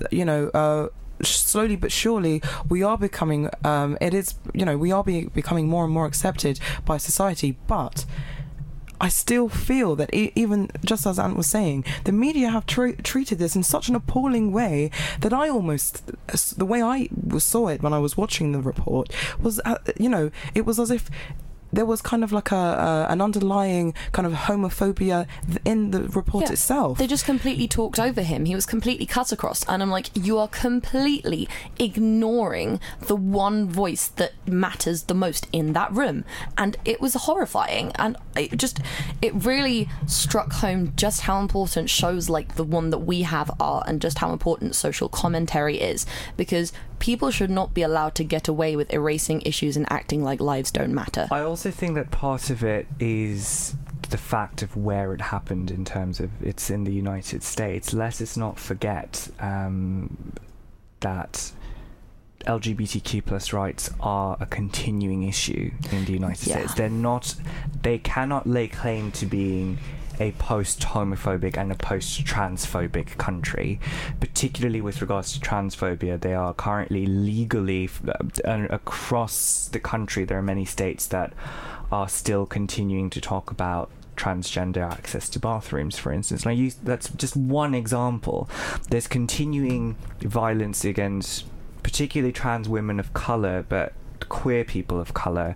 slowly but surely we are becoming becoming more and more accepted by society. But I still feel that even just as Ant was saying, the media have treated this in such an appalling way that I almost, the way I saw it when I was watching the report was it was as if there was kind of like an underlying kind of homophobia in the report itself. They just completely talked over him. He was completely cut across. And I'm like, you are completely ignoring the one voice that matters the most in that room. And it was horrifying. And it really struck home just how important shows like the one that we have are, and just how important social commentary is. Because people should not be allowed to get away with erasing issues and acting like lives don't matter. I also think that part of it is the fact of where it happened, in terms of it's in the United States. Let us not forget that LGBTQ plus rights are a continuing issue in the United States. They cannot lay claim to being a post-homophobic and a post-transphobic country. Particularly with regards to transphobia, they are currently legally across the country. There are many states that are still continuing to talk about transgender access to bathrooms, for instance. And that's just one example. There's continuing violence against particularly trans women of colour, but queer people of colour.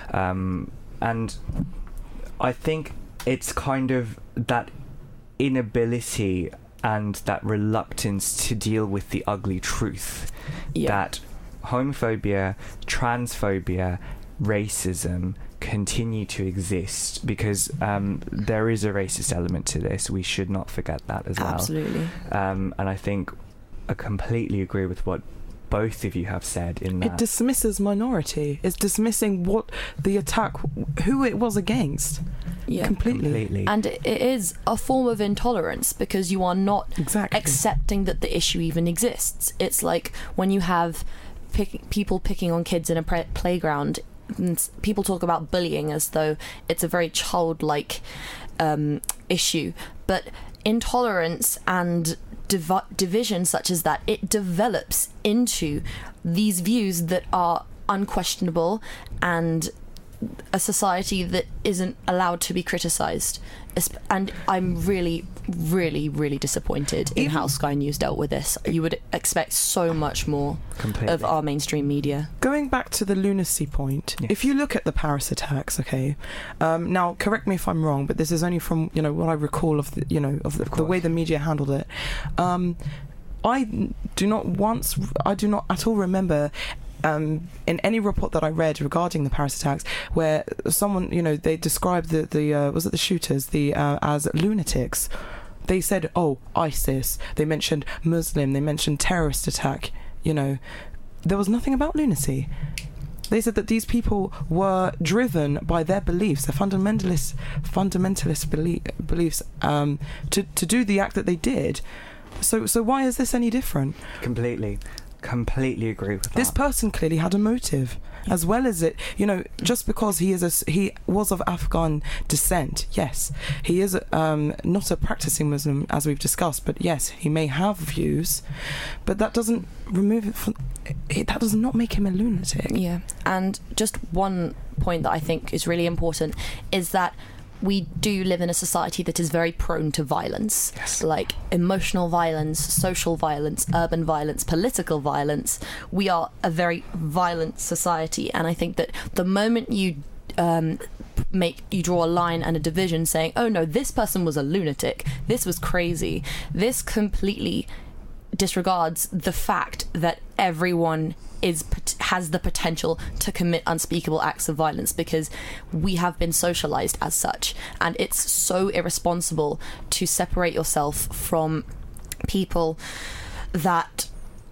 And I think it's kind of that inability and that reluctance to deal with the ugly truth that homophobia, transphobia, racism continue to exist, because there is a racist element to this. We should not forget that as well. Absolutely. And I think I completely agree with what both of you have said in that. It dismisses minority. It's dismissing what the attack, who it was against. Yeah, completely. And it is a form of intolerance, because you are not accepting that the issue even exists. It's like when you have people picking on kids in a playground, and people talk about bullying as though it's a very childlike issue, but intolerance and division such as that, it develops into these views that are unquestionable and a society that isn't allowed to be criticised. And I'm really, really, really disappointed in how Sky News dealt with this. You would expect so much more of our mainstream media. Going back to the lunacy point, if you look at the Paris attacks, now correct me if I'm wrong, but this is only from what I recall of the way the media handled it. I do not at all remember in any report that I read regarding the Paris attacks, where someone, they described the shooters as lunatics. They said, oh, ISIS. They mentioned Muslim. They mentioned terrorist attack. There was nothing about lunacy. They said that these people were driven by their beliefs, their fundamentalist beliefs, to do the act that they did. So why is this any different? Completely agree with that. This person clearly had a motive, as well as it. Just because he was of Afghan descent. Yes, he is not a practicing Muslim, as we've discussed. But yes, he may have views, but that doesn't remove it from. That does not make him a lunatic. Yeah, and just one point that I think is really important is that we do live in a society that is very prone to violence. Yes. Like emotional violence, social violence, urban violence, political violence. We are a very violent society, and I think that the moment you draw a line and a division saying, oh no, this person was a lunatic, this was crazy, this completely disregards the fact that everyone has the potential to commit unspeakable acts of violence, because we have been socialized as such, and it's so irresponsible to separate yourself from people that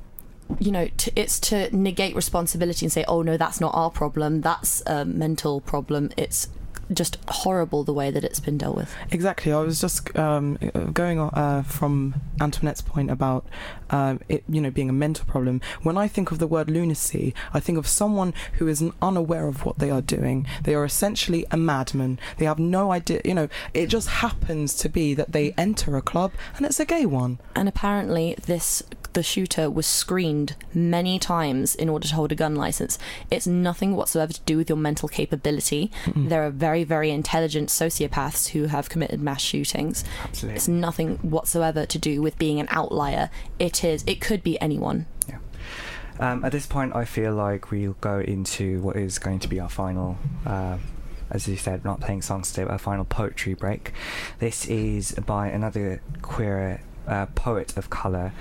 it's to negate responsibility and say, oh no, that's not our problem, that's a mental problem. It's just horrible the way that it's been dealt with. Exactly. I was just going on from Antoinette's point about it, being a mental problem. When I think of the word lunacy, I think of someone who is unaware of what they are doing. They are essentially a madman. They have no idea. It just happens to be that they enter a club and it's a gay one. And apparently the shooter was screened many times in order to hold a gun license. It's nothing whatsoever to do with your mental capability. Mm-mm. There are very, very intelligent sociopaths who have committed mass shootings. Absolutely. It's nothing whatsoever to do with being an outlier. It could be anyone. Yeah. At this point, I feel like we'll go into what is going to be our final, as you said, not playing songs today, but our final poetry break. This is by another queer poet of colour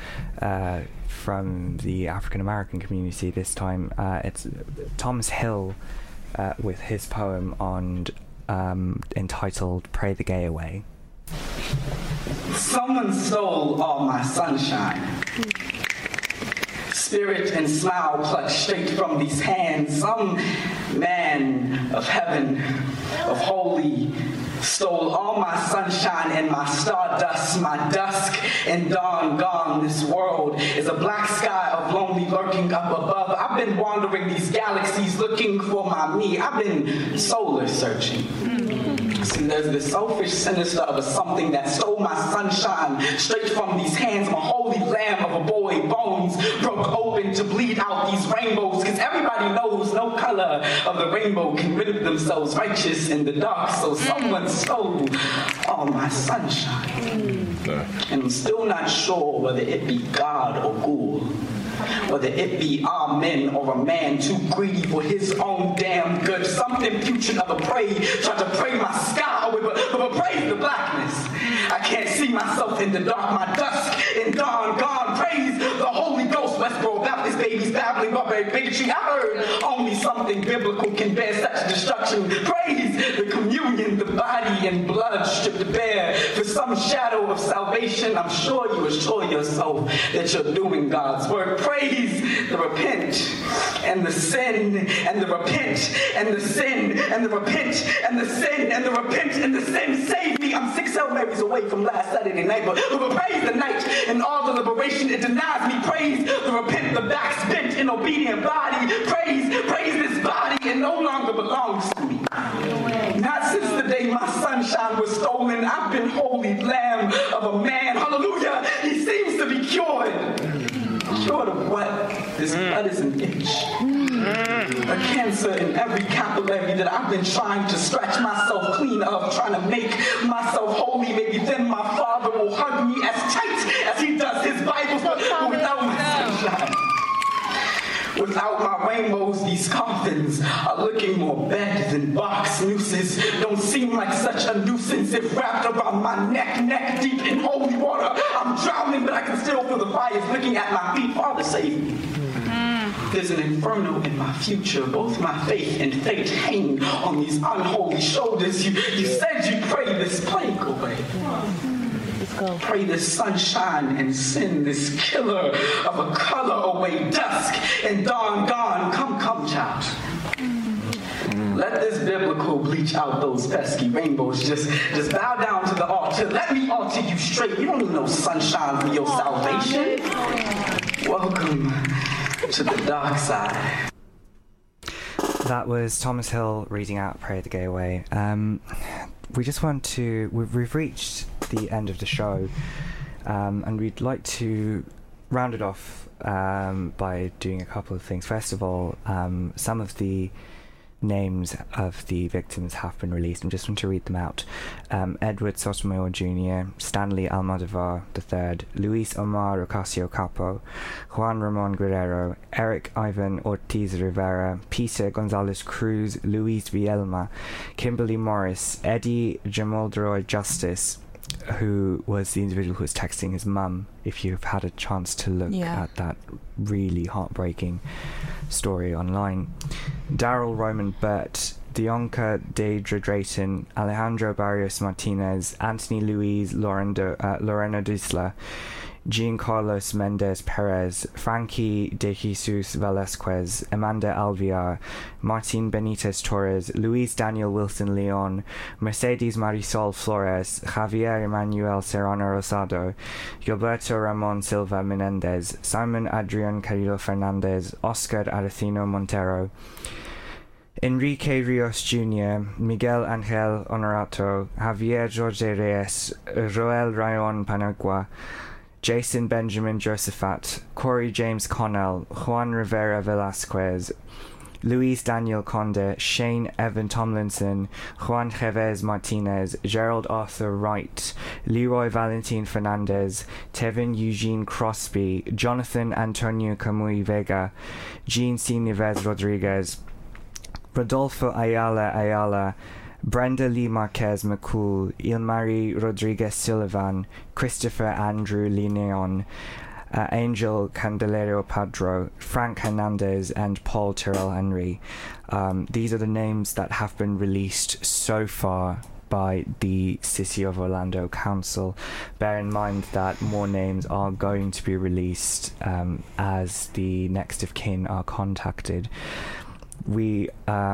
from the African American community. This time it's Thomas Hill with his poem entitled Pray the Gay Away. Someone stole all my sunshine. Spirit and smile clutched straight from these hands. Some man of heaven, of holy, stole all my sunshine and my stardust, my dusk and dawn gone. This world is a black sky of lonely lurking up above. I've been wandering these galaxies looking for my me. I've been solar searching. See, there's this selfish sinister of a something that stole my sunshine straight from these hands. My holy lamb of a boy, bones broke open to bleed out these rainbows, because everybody knows no color of the rainbow can rid themselves righteous in the dark. So someone stole all my sunshine. And I'm still not sure whether it be God or ghoul, whether it be amen or a man too greedy for his own damn good. Something putrid of a prey tried to pray my sky away, but praise the blackness. I can't see myself in the dark, my dusk and dawn gone. Praise the Holy Ghost, Westboro Baptist babies babbling barbaric bigotry. I heard only something biblical can bear such destruction. Praise the communion, the body and blood stripped bare for some shadow of salvation. I'm sure you assure yourself that you're doing God's work. Praise the repent and the sin and the repent and the sin and the repent and the sin and the repent and the sin. Save me. I'm 6 Hail Marys away from last Saturday night, but praise the night and all the liberation it denies me. Praise the repent, the back bent and obedient body. Praise this body, it no longer belongs to me. Not since the day my sunshine was stolen. I've been holy lamb of a man. Hallelujah. He seems to be cured. Cured of what? This blood is an itch. A cancer in every capillary that I've been trying to scratch myself clean of, trying to make myself holy. Maybe then my Father will hug me as tight as he does his Bibles, but without my sunshine. Without my rainbows, these coffins are looking more bed than box. Nooses don't seem like such a nuisance if wrapped around my neck deep in holy water. I'm drowning, but I can still feel the fires looking at my feet. Father, save me. There's an inferno in my future. Both my faith and fate hang on these unholy shoulders. You said you'd pray this plague away. Let's go. Pray this sunshine and send this killer of a color away. Dusk and dawn gone. Come, child. Let this biblical bleach out those pesky rainbows. Just bow down to the altar. Let me alter you straight. You don't need no sunshine for your salvation. Welcome to the dark side. That was Thomas Hill reading out Pray the Gay Away. We've reached the end of the show, and we'd like to round it off by doing a couple of things. First of all, some of the names of the victims have been released. I just want to read them out. Edward Sotomayor Jr., Stanley Almodovar III, Luis Omar Ocasio Capo, Juan Ramon Guerrero, Eric Ivan Ortiz Rivera, Peter Gonzalez Cruz, Luis Vielma, Kimberly Morris, Eddie Jamoldroy Justice, who was the individual who was texting his mum, if you've had a chance to look at that really heartbreaking story online. Daryl Roman Burt, Dionka Deidre Drayton, Alejandro Barrios Martinez, Anthony Luis Loreno Disla, Jean Carlos Mendez Perez, Frankie De Jesus Velasquez, Amanda Alviar, Martin Benitez Torres, Luis Daniel Wilson Leon, Mercedes Marisol Flores, Javier Emmanuel Serrano Rosado, Gilberto Ramon Silva Menendez, Simon Adrian Carrillo Fernandez, Oscar Aracino Montero, Enrique Rios Jr., Miguel Angel Honorato, Javier Jorge Reyes, Roel Rayon Panagua, Jason Benjamin Josephat, Corey James Connell, Juan Rivera Velasquez, Luis Daniel Conde, Shane Evan Tomlinson, Juan Chavez Martinez, Gerald Arthur Wright, Leroy Valentin Fernandez, Tevin Eugene Crosby, Jonathan Antonio Camuy Vega, Jean C. Nieves Rodriguez, Rodolfo Ayala, Brenda Lee Marquez McCool, Ilmari Rodriguez Sullivan, Christopher Andrew Lineon, Angel Candelario Padro, Frank Hernandez, and Paul Terrell Henry. These are the names that have been released so far by the City of Orlando Council. Bear in mind that more names are going to be released as the next of kin are contacted. We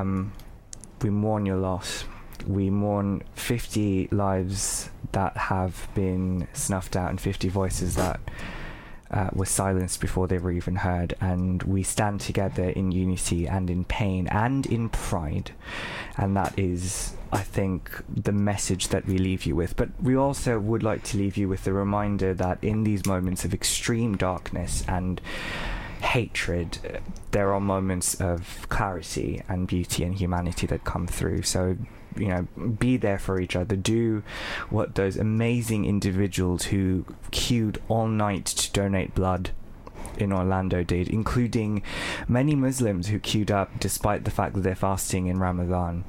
mourn your loss. We mourn 50 lives that have been snuffed out and 50 voices that were silenced before they were even heard, and we stand together in unity and in pain and in pride, and that is, I think, the message that we leave you with. But we also would like to leave you with the reminder that in these moments of extreme darkness and hatred, there are moments of clarity and beauty and humanity that come through. So, you know, be there for each other. Do what those amazing individuals who queued all night to donate blood in Orlando did, including many Muslims who queued up despite the fact that they're fasting in Ramadan,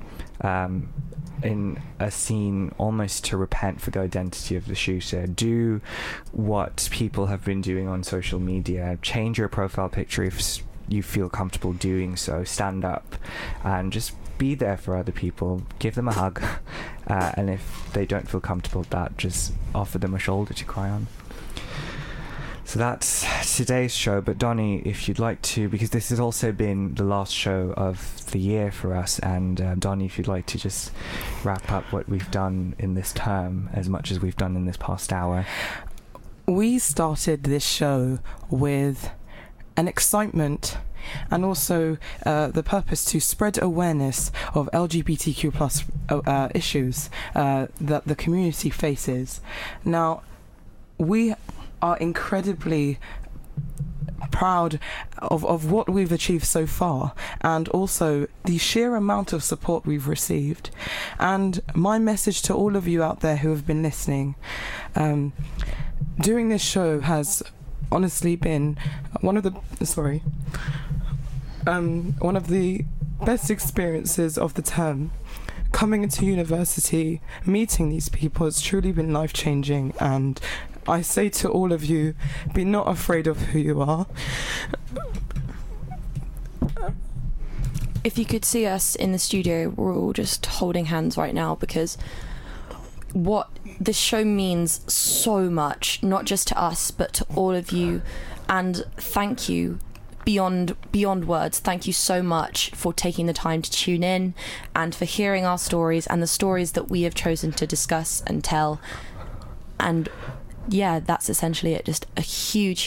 in a scene almost to repent for the identity of the shooter. Do what people have been doing on social media. Change your profile picture if you feel comfortable doing so. Stand up and just be there for other people. Give them a hug, and if they don't feel comfortable with that, just offer them a shoulder to cry on. So that's today's show. But Donnie, if you'd like to, because this has also been the last show of the year for us, and Donnie, if you'd like to just wrap up what we've done in this term as much as we've done in this past hour. We started this show with an excitement and also the purpose to spread awareness of LGBTQ plus issues that the community faces. Now, we are incredibly proud of what we've achieved so far, and also the sheer amount of support we've received. And my message to all of you out there who have been listening, doing this show has honestly been one of the best experiences of the term. Coming into university, meeting these people has truly been life-changing, and I say to all of you, be not afraid of who you are. if you could see us in the studio, we're all just holding hands right now, because what this show means so much, not just to us but to all of you. And thank you beyond words. Thank you so much for taking the time to tune in and for hearing our stories and the stories that we have chosen to discuss and tell. And yeah, that's essentially it. Just a huge